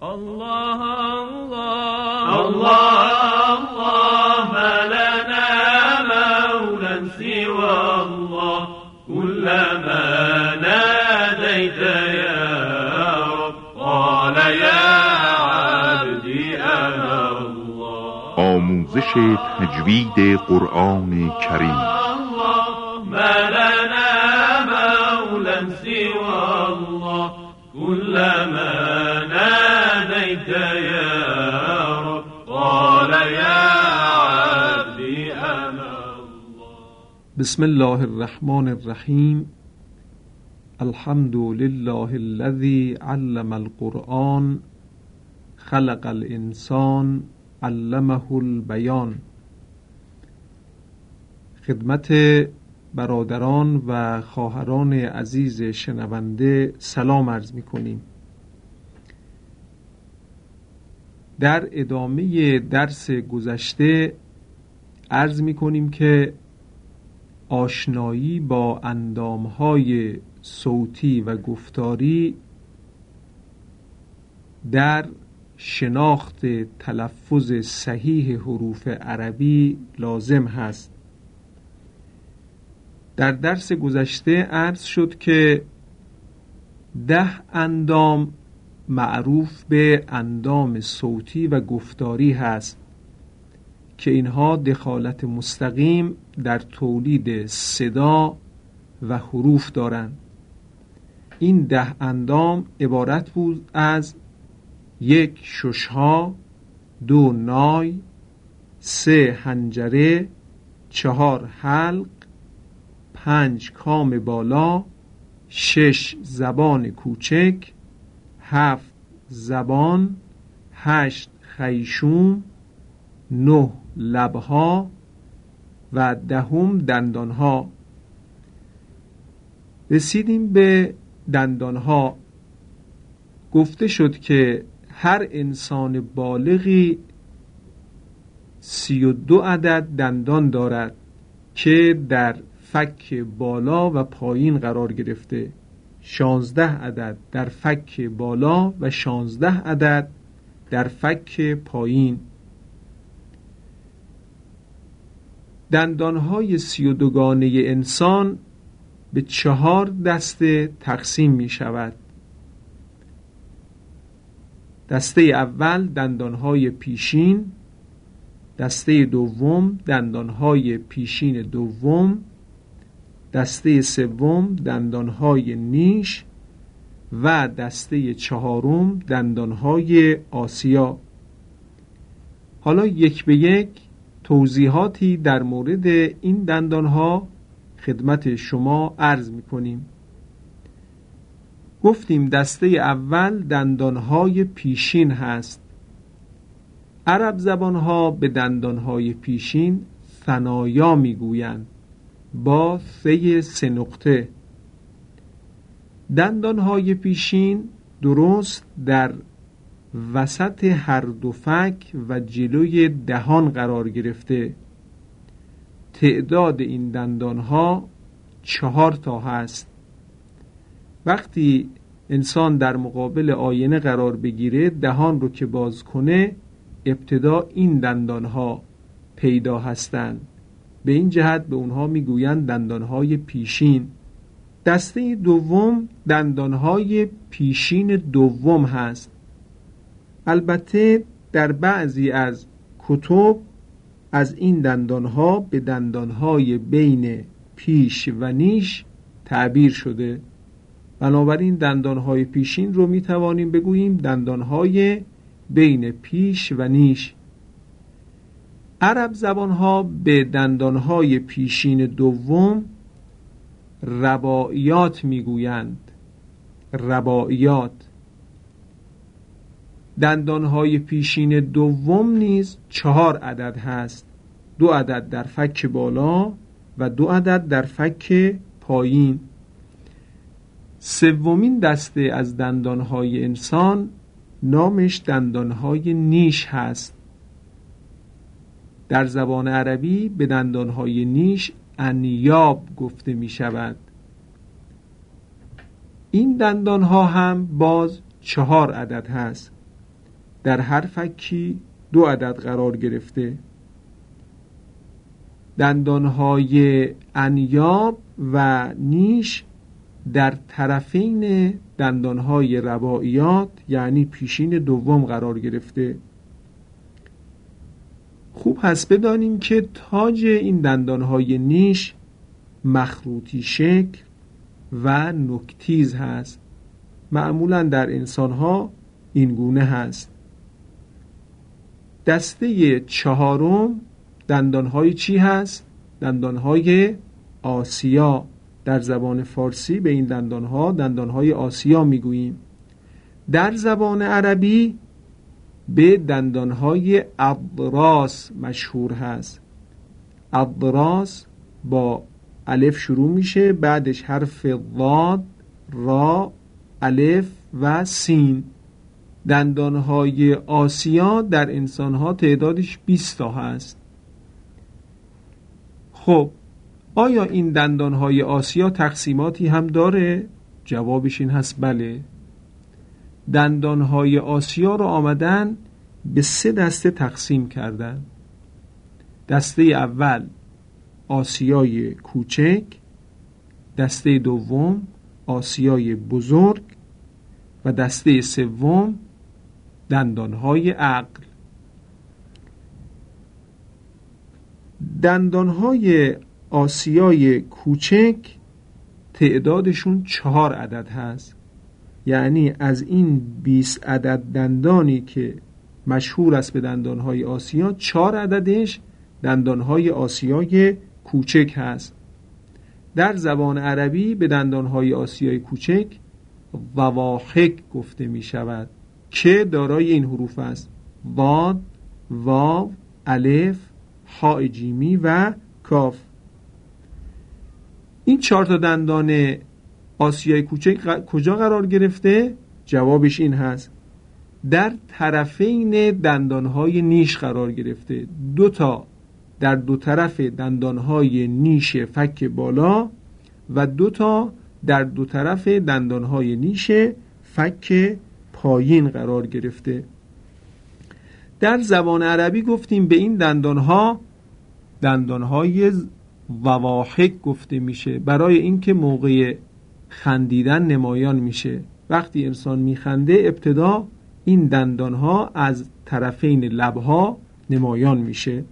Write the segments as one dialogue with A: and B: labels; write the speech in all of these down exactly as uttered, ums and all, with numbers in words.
A: الله الله
B: الله الله ما لنا مولا سوى الله كلما ناديت يا رب قال يا عبدي أنا الله.
C: آموزش تجوید قرآن کریم.
B: الله ما لنا مولا سوى الله كلما ناديت يا رب قال يا عبدي أنا الله.
D: بسم الله الرحمن الرحیم. الحمد لله الذي علم القرآن خلق الانسان علمه البیان. خدمت برادران و خواهران عزیز شنونده سلام عرض می کنیم. در ادامه درس گذشته عرض می کنیم که آشنایی با اندامهای صوتی و گفتاری در شناخت تلفظ صحیح حروف عربی لازم هست. در درس گذشته عرض شد که ده اندام معروف به اندام صوتی و گفتاری هست که اینها دخالت مستقیم در تولید صدا و حروف دارند. این ده اندام عبارت بود از یک ششها، دو نای، سه حنجره، چهار حلق، پنج کام بالا، شش زبان کوچک، هفت زبان، هشت خیشوم، نه لبها و دهم دندانها. رسیدیم به دندانها. گفته شد که هر انسان بالغی سی و دو عدد دندان دارد که در فک بالا و پایین قرار گرفته. شانزده عدد در فک بالا و شانزده عدد در فک پایین. دندانهای سی و دوگانه انسان به چهار دسته تقسیم می شود. دسته اول دندانهای پیشین، دسته دوم دندانهای پیشین دوم، دسته سوم دندانهای نیش و دسته چهارم دندانهای آسیا. حالا یک به یک توضیحاتی در مورد این دندانها خدمت شما عرض می کنیم. گفتیم دسته اول دندانهای پیشین هست. عرب زبانها به دندانهای پیشین ثنایا می گویند با ثه سه نقطه. دندانهای پیشین درست در وسط هر دو فک و جلوی دهان قرار گرفته. تعداد این دندانها چهار تا هست. وقتی انسان در مقابل آینه قرار بگیره، دهان رو که باز کنه، ابتدا این دندانها پیدا هستند. به این جهت به اونها میگویند دندانهای پیشین. دسته دوم دندانهای پیشین دوم هست. البته در بعضی از کتب از این دندانها به دندانهای بین پیش و نیش تعبیر شده. بنابراین دندانهای پیشین رو میتوانیم بگوییم دندانهای بین پیش و نیش. عرب زبانها به دندانهای پیشین دوم رباعیات میگویند. رباعیات. دندانهای پیشین دوم نیز چهار عدد هست. دو عدد در فک بالا و دو عدد در فک پایین. سومین دسته از دندانهای انسان نامش دندانهای نیش هست. در زبان عربی به دندانهای نیش انیاب گفته می شود. این دندانها هم باز چهار عدد هست. در هر فکی دو عدد قرار گرفته. دندانهای انیاب و نیش در طرفین دندانهای رباعیات یعنی پیشین دوم قرار گرفته. خوب هست بدانیم که تاج این دندانهای نیش مخروطی شکل و نوک‌تیز هست. معمولا در انسانها این گونه هست. دسته چهارم دندانهای چی هست؟ دندانهای آسیا. در زبان فارسی به این دندانها دندانهای آسیا میگوییم. در زبان عربی به دندانهای اضراس مشهور هست. اضراس با الف شروع میشه، بعدش حرف ضاد، را، الف و سین. دندانهای آسیا در انسانها تعدادش بیست تا هست. خب آیا این دندانهای آسیا تقسیماتی هم داره؟ جوابش این هست بله. دندانهای آسیا رو آمدن به سه دسته تقسیم کردن. دسته اول آسیای کوچک، دسته دوم آسیای بزرگ و دسته سوم دندانهای عقل. دندانهای آسیای کوچک تعدادشون چهار عدد هست. یعنی از این بیست عدد دندانی که مشهور است به دندانهای آسیا، چهار عددش دندانهای آسیای کوچک هست. در زبان عربی به دندانهای آسیای کوچک ضواحک گفته می شود که دارای این حروف است: ضاد، واو، الف، حاء جیمی و کاف. این چهار تا دندان آسیای کوچک کجا قرار گرفته؟ جوابش این هست: در طرفین دندانهای نیش قرار گرفته. دو تا در دو طرف دندانهای نیش فک بالا و دو تا در دو طرف دندانهای نیش فک پایین قرار گرفته. در زبان عربی گفتیم به این دندانها دندانهای ضواحک گفته میشه، برای اینکه موقع خندیدن نمایان میشه. وقتی انسان میخنده ابتدا این دندانها از طرفین لبها نمایان میشه.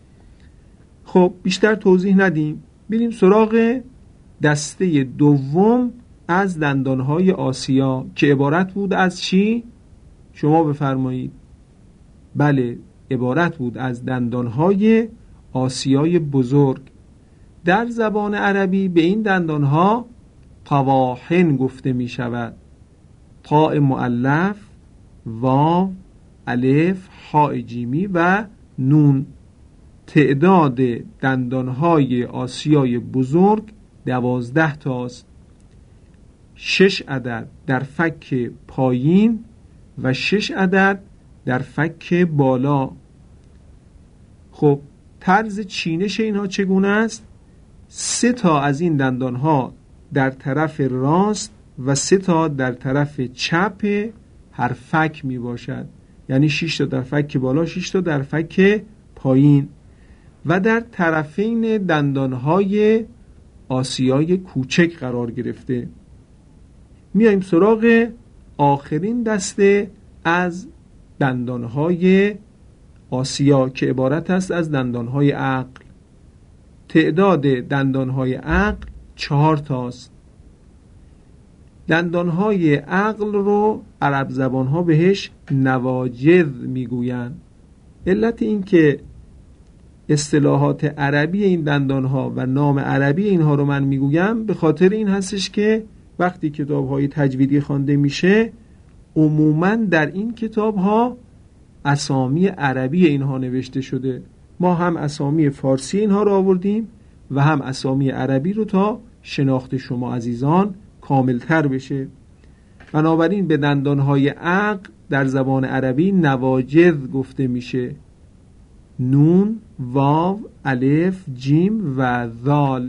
D: خب بیشتر توضیح ندیم، بریم سراغ دسته دوم از دندانهای آسیا که عبارت بود از چی؟ شما بفرمایید. بله، عبارت بود از دندانهای آسیای بزرگ. در زبان عربی به این دندانها طواحن گفته می شود. طاء مؤلف، واو، الف، حاء جیمی و نون. تعداد دندانهای آسیای بزرگ دوازده تاست. شش عدد در فک پایین و شش عدد در فک بالا. خب طرز چینش اینها چگونه است؟ سه تا از این دندانها در طرف راست و سه تا در طرف چپ هر فک می باشد. یعنی شش تا در فک بالا، شش تا در فک پایین و در طرفین دندانهای آسیای کوچک قرار گرفته. میایم سراغ آخرین دسته از دندانهای آسیا که عبارت است از دندانهای عقل. تعداد دندانهای عقل چهار تاست. دندانهای عقل رو عرب زبانها بهش نواجذ میگویند. علت این که اصطلاحات عربی این دندانها و نام عربی اینها رو من میگویم به خاطر این هستش که وقتی کتاب‌های تجویدی خوانده میشه عموماً در این کتاب‌ها اسامی عربی اینها نوشته شده. ما هم اسامی فارسی اینها رو آوردیم و هم اسامی عربی رو تا شناخت شما عزیزان کاملتر بشه. بنابراین به دندانهای عقل در زبان عربی نواجذ گفته میشه. نون، واو، الف، جیم و ذال.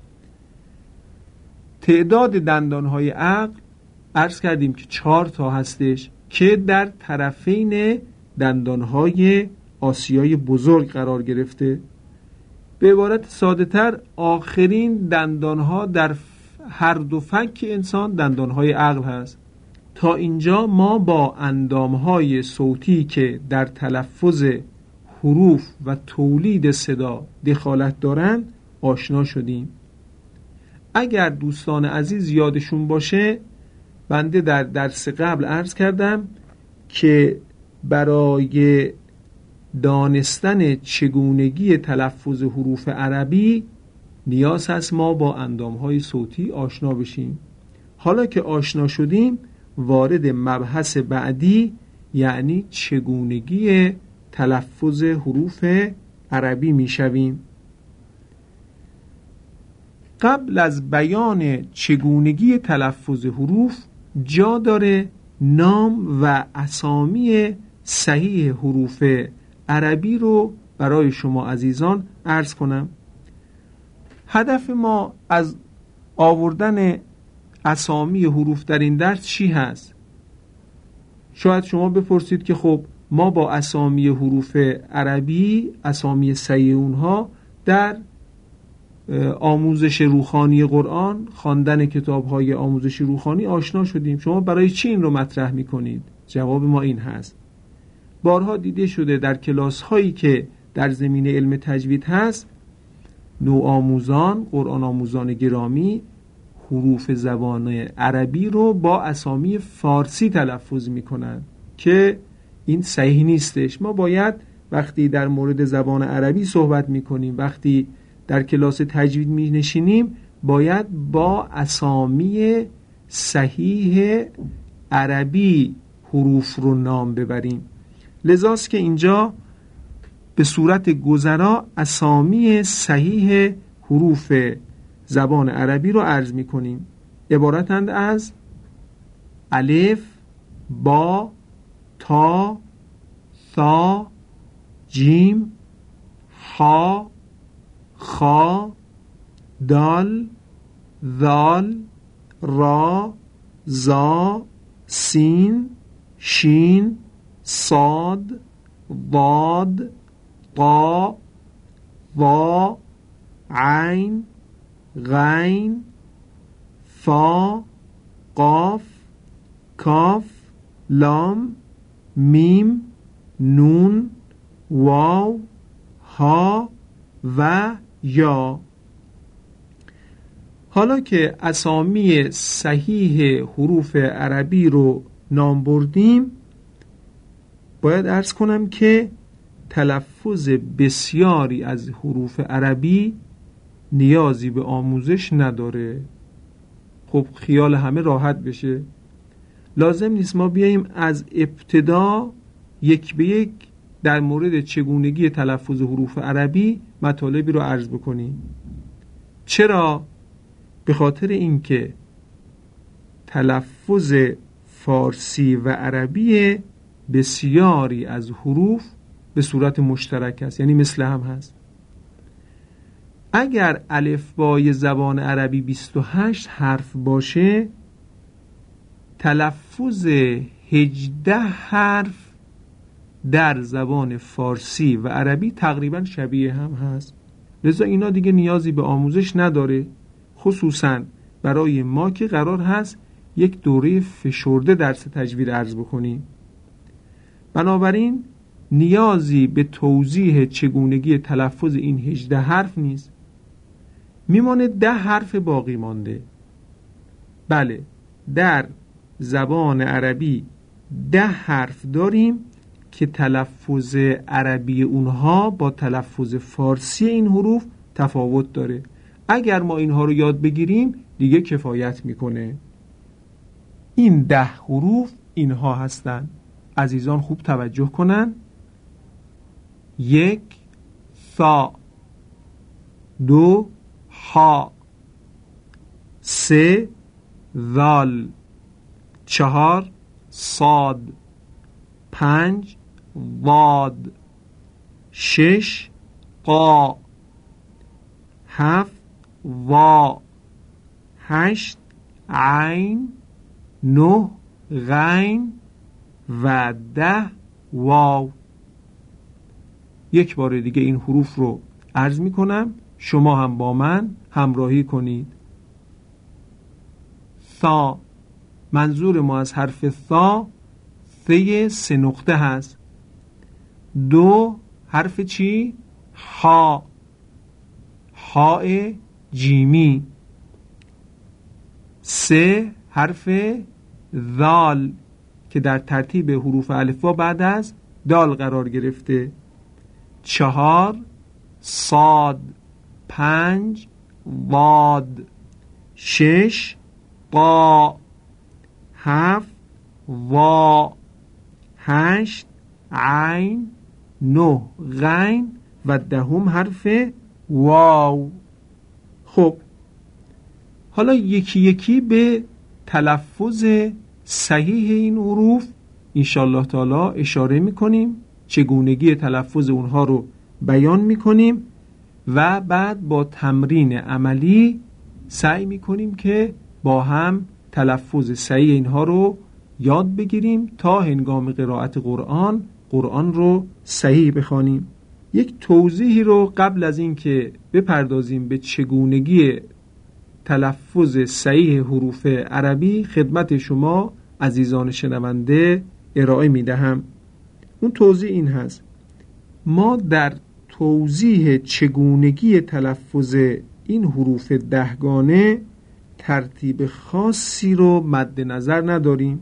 D: تعداد دندانهای عقل عرض کردیم که چهار تا هستش که در طرفین دندانهای آسیای بزرگ قرار گرفته. به عبارت ساده تر، آخرین دندانها در هر دو فک انسان دندانهای عقل هست. تا اینجا ما با اندامهای صوتی که در تلفظ حروف و تولید صدا دخالت دارند آشنا شدیم. اگر دوستان عزیز یادشون باشه، بنده در درس قبل عرض کردم که برای دانستن چگونگی تلفظ حروف عربی نیاز هست ما با اندامهای صوتی آشنا بشیم. حالا که آشنا شدیم، وارد مبحث بعدی یعنی چگونگی تلفظ حروف عربی می شویم. قبل از بیان چگونگی تلفظ حروف جا داره نام و اسامی صحیح حروف عربی رو برای شما عزیزان عرض کنم. هدف ما از آوردن اسامی حروف در این درس چی هست؟ شاید شما بپرسید که خب ما با اسامی حروف عربی، اسامی صحیح اونها در آموزش روحانی قرآن، خواندن کتاب‌های آموزشی روحانی آشنا شدیم. شما برای چی این رو مطرح می‌کنید؟ جواب ما این هست: بارها دیده شده در کلاس‌هایی که در زمینه علم تجوید هست، نوآموزان، قرآن آموزان گرامی حروف زبان عربی رو با اسامی فارسی تلفظ می‌کنند که این صحیح نیستش. ما باید وقتی در مورد زبان عربی صحبت می‌کنیم، وقتی در کلاس تجوید می نشینیم، باید با اسامی صحیح عربی حروف رو نام ببریم. لذاست که اینجا به صورت گذرا اسامی صحیح حروف زبان عربی رو عرض می کنیم. عبارتند از الف، با، تا، ثا، جیم، ها، خا، دال، ذال، را، زا، سین، شین، صاد، ضاد، طا، ظا، عین، غین، فا، قاف، کاف، لام، میم، نون، واو، ها و یا. حالا که اسامی صحیح حروف عربی رو نام بردیم، باید عرض کنم که تلفظ بسیاری از حروف عربی نیازی به آموزش نداره. خب خیال همه راحت بشه، لازم نیست ما بیاییم از ابتدا یک به یک در مورد چگونگی تلفظ حروف عربی مطالبی رو عرض بکنیم. چرا؟ به خاطر اینکه تلفظ فارسی و عربی بسیاری از حروف به صورت مشترک است، یعنی مثل هم هست. اگر الفبای زبان عربی بیست و هشت حرف باشه، تلفظ هجده حرف در زبان فارسی و عربی تقریبا شبیه هم هست. لذا اینا دیگه نیازی به آموزش نداره، خصوصا برای ما که قرار هست یک دوره فشرده درس تجوید عرض بکنیم. بنابراین نیازی به توضیح چگونگی تلفظ این هجده حرف نیست. میمانه ده حرف باقی مانده. بله، در زبان عربی ده حرف داریم که تلفظ عربی اونها با تلفظ فارسی این حروف تفاوت داره. اگر ما اینها رو یاد بگیریم دیگه کفایت میکنه. این ده حروف اینها هستن. عزیزان خوب توجه کنن. یک، ثا. دو، ها. سه، ذال. چهار، صاد. پنج، ضاد. شش، قا. هفت، وا. هشت، عین. نه، غین. و ده، واو. یک بار دیگه این حروف رو عرض می کنم، شما هم با من همراهی کنید. ثا. منظور ما از حرف ثا ث سه نقطه هست. دو حرف چی؟ ها. های جیمی. سه حرف ذال که در ترتیب حروف الفبا بعد از دال قرار گرفته. چهار صاد. پنج واد. شش قا. هفت وا. هشت عین. نه غین و دهم حرف واو. خب حالا یکی یکی به تلفظ صحیح این حروف انشالله تعالی اشاره میکنیم، چگونگی تلفظ اونها رو بیان میکنیم و بعد با تمرین عملی سعی میکنیم که با هم تلفظ صحیح اینها رو یاد بگیریم تا هنگام قرائت قرآن قرآن رو صحیح بخوانیم. یک توضیحی رو قبل از این که بپردازیم به چگونگی تلفظ صحیح حروف عربی خدمت شما عزیزان شنونده ارائه می دهم. اون توضیح این هست: ما در توضیح چگونگی تلفظ این حروف دهگانه ترتیب خاصی رو مد نظر نداریم،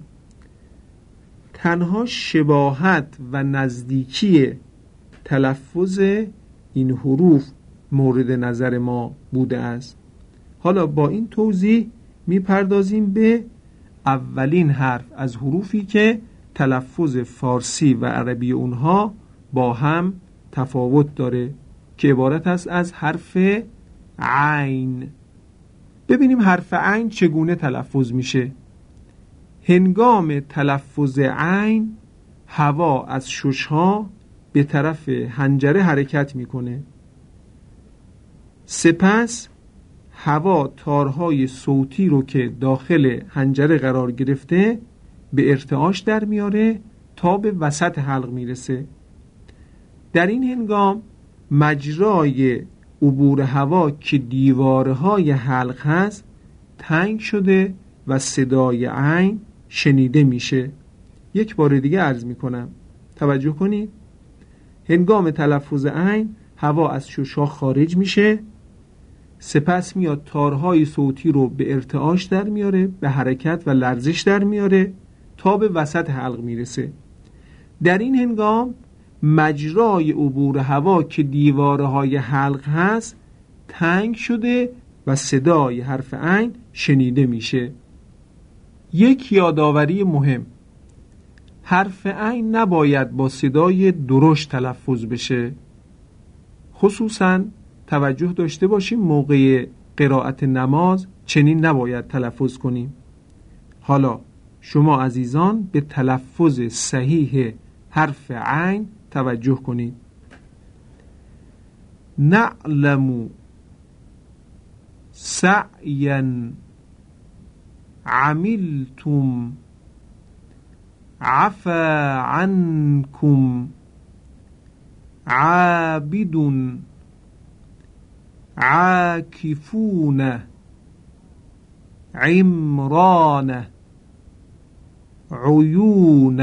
D: تنها شباهت و نزدیکی تلفظ این حروف مورد نظر ما بوده است. حالا با این توضیح میپردازیم به اولین حرف از حروفی که تلفظ فارسی و عربی اونها با هم تفاوت داره که عبارت است از حرف عین. ببینیم حرف عین چگونه تلفظ میشه. هنگام تلفظ عین هوا از ششها به طرف حنجره حرکت میکنه، سپس هوا تارهای صوتی رو که داخل حنجره قرار گرفته به ارتعاش در میاره تا به وسط حلق میرسه. در این هنگام مجرای عبور هوا که دیوارهای حلق هست تنگ شده و صدای عین شنیده میشه. یک بار دیگه عرض میکنم، توجه کنید. هنگام تلفظ عین هوا از ششها خارج میشه، سپس میاد تارهای صوتی رو به ارتعاش در میاره، به حرکت و لرزش در میاره تا به وسط حلق میرسه. در این هنگام مجرای عبور هوا که دیوارهای حلق هست تنگ شده و صدای حرف عین شنیده میشه. یک یادآوری مهم: حرف عین نباید با صدای درشت تلفظ بشه. خصوصاً توجه داشته باشیم موقع قرائت نماز چنین نباید تلفظ کنیم. حالا شما عزیزان به تلفظ صحیح حرف عین توجه کنید. نعلم سعیا عملتم عفا عنكم عابد عاکفون عمران عیون.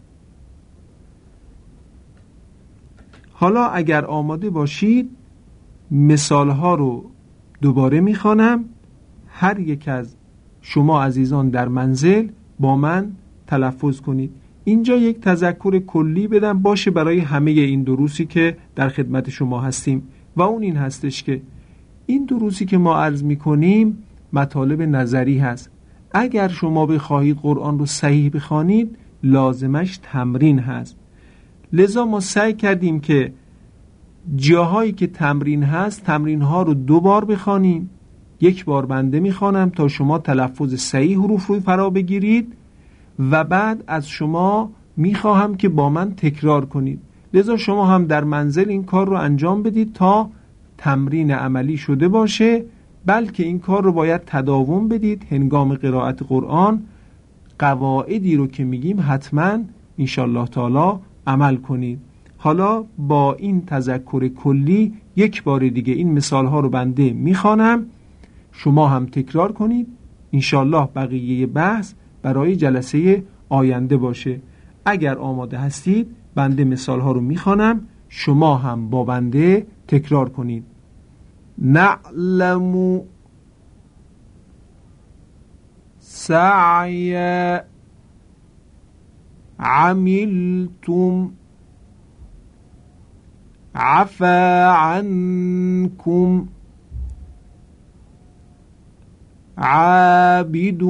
D: حالا اگر آماده باشید مثال ها رو دوباره میخوانم، هر یک از شما عزیزان در منزل با من تلفظ کنید. اینجا یک تذکر کلی بدم باشه برای همه این دروسی که در خدمت شما هستیم و اون این هستش که این دروسی که ما عرض میکنیم مطالب نظری هست. اگر شما بخواهید قرآن رو صحیح بخوانید لازمش تمرین هست. لذا ما سعی کردیم که جاهایی که تمرین هست تمرین ها رو دو بار بخوانیم. یک بار بنده میخوانم تا شما تلفظ صحیح حروف رو فرا بگیرید و بعد از شما میخواهم که با من تکرار کنید. لذا شما هم در منزل این کار رو انجام بدید تا تمرین عملی شده باشه، بلکه این کار رو باید تداوم بدید. هنگام قرائت قرآن قواعدی رو که میگیم حتما انشالله تعالی عمل کنید. حالا با این تذکر کلی یک بار دیگه این مثال ها رو بنده میخوانم، شما هم تکرار کنید. انشالله بقیه بحث برای جلسه آینده باشه. اگر آماده هستید بنده مثال ها رو میخوانم، شما هم با بنده تکرار کنید. نعلم سعی عملتم عفا عنكم عابد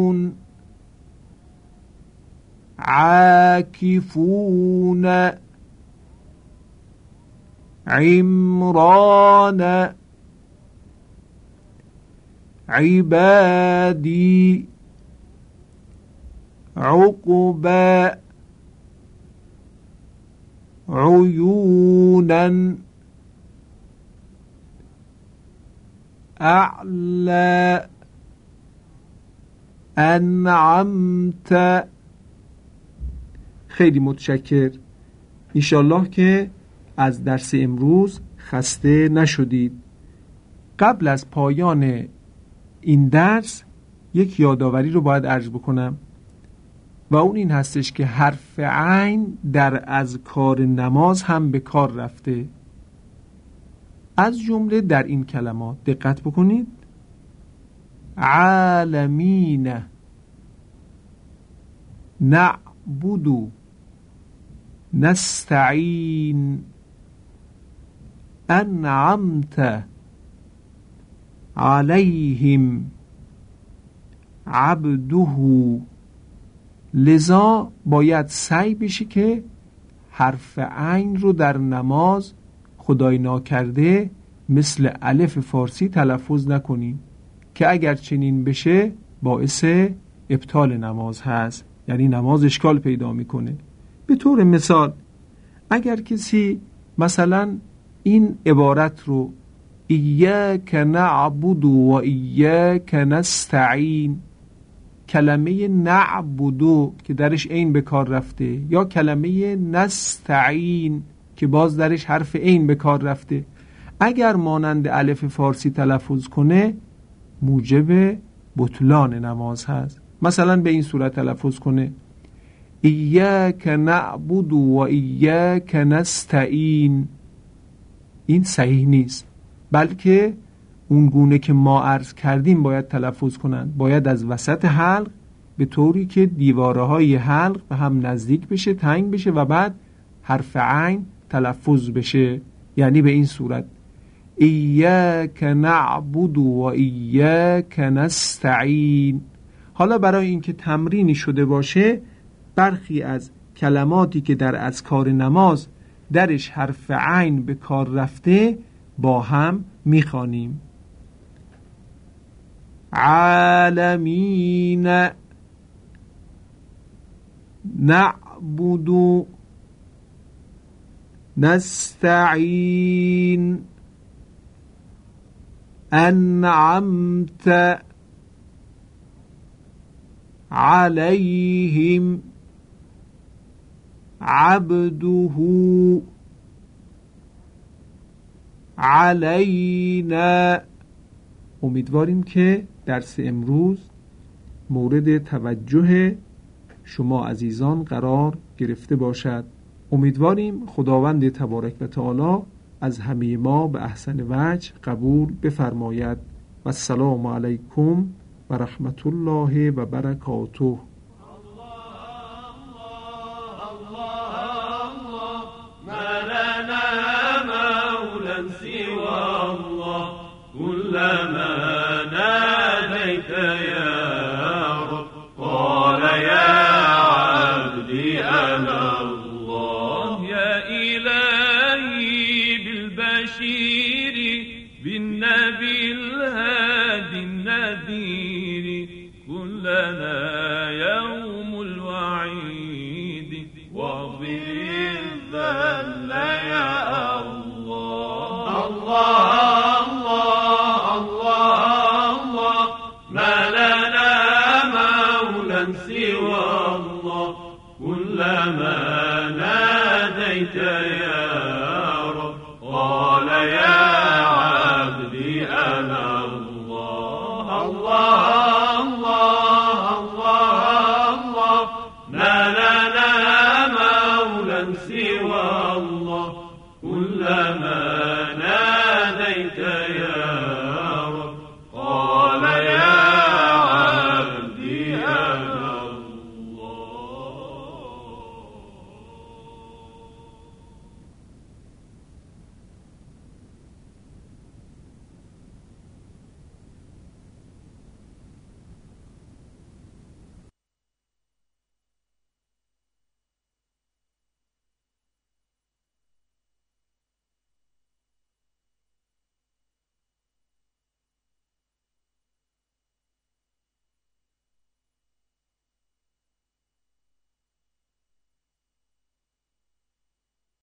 D: عاكفون عمران عبادي عقبى عيونا أعلى انعمت. خیلی متشکر. انشالله که از درس امروز خسته نشدید. قبل از پایان این درس یک یادآوری رو باید عرض بکنم و اون این هستش که حرف عین در اذکار نماز هم به کار رفته. از جمله در این کلمات دقت بکنید: عالمین، نعبد، نستعین، انعمت علیهم عبده. لذا باید سعی بشه که حرف عین رو در نماز خدای ناکرده مثل الف فارسی تلفظ نکنیم که اگر چنین بشه باعث ابطال نماز هست، یعنی نماز اشکال پیدا میکنه. به طور مثال اگر کسی مثلا این عبارت رو ایاک نعبد و ایاک نستعین، کلمه نعبدو که درش عین به کار رفته یا کلمه نستعین که باز درش حرف عین به کار رفته، اگر مانند الف فارسی تلفظ کنه موجب بطلان نماز هست. مثلا به این صورت تلفظ کنه ایاک نعبد و ایاک نستعین، این صحیح نیست، بلکه اون گونه که ما عرض کردیم باید تلفظ کنند. باید از وسط حلق به طوری که دیواره های حلق به هم نزدیک بشه، تنگ بشه و بعد حرف عین تلفظ بشه، یعنی به این صورت ایاک نعبد و ایاک نستعین. حالا برای اینکه تمرینی شده باشه برخی از کلماتی که در اذکار نماز درش حرف عین به کار رفته با هم میخوانیم. عالمین، نعبد، نستعین، انعمت علیهم عبده علینا. امیدواریم که درس امروز مورد توجه شما عزیزان قرار گرفته باشد. امیدواریم خداوند تبارک و تعالی از همه ما به احسن وجه قبول بفرماید. و السلام علیکم و رحمت الله و برکاته.
B: كلما ناديت يا رب قال يا عبدي أنا الله.
A: يا إلهي بالبشير بالنبي الهادي النذير كلنا يوم الوعيد واغفر الذل يا الله. الله سوى الله كلما ناديت
B: يا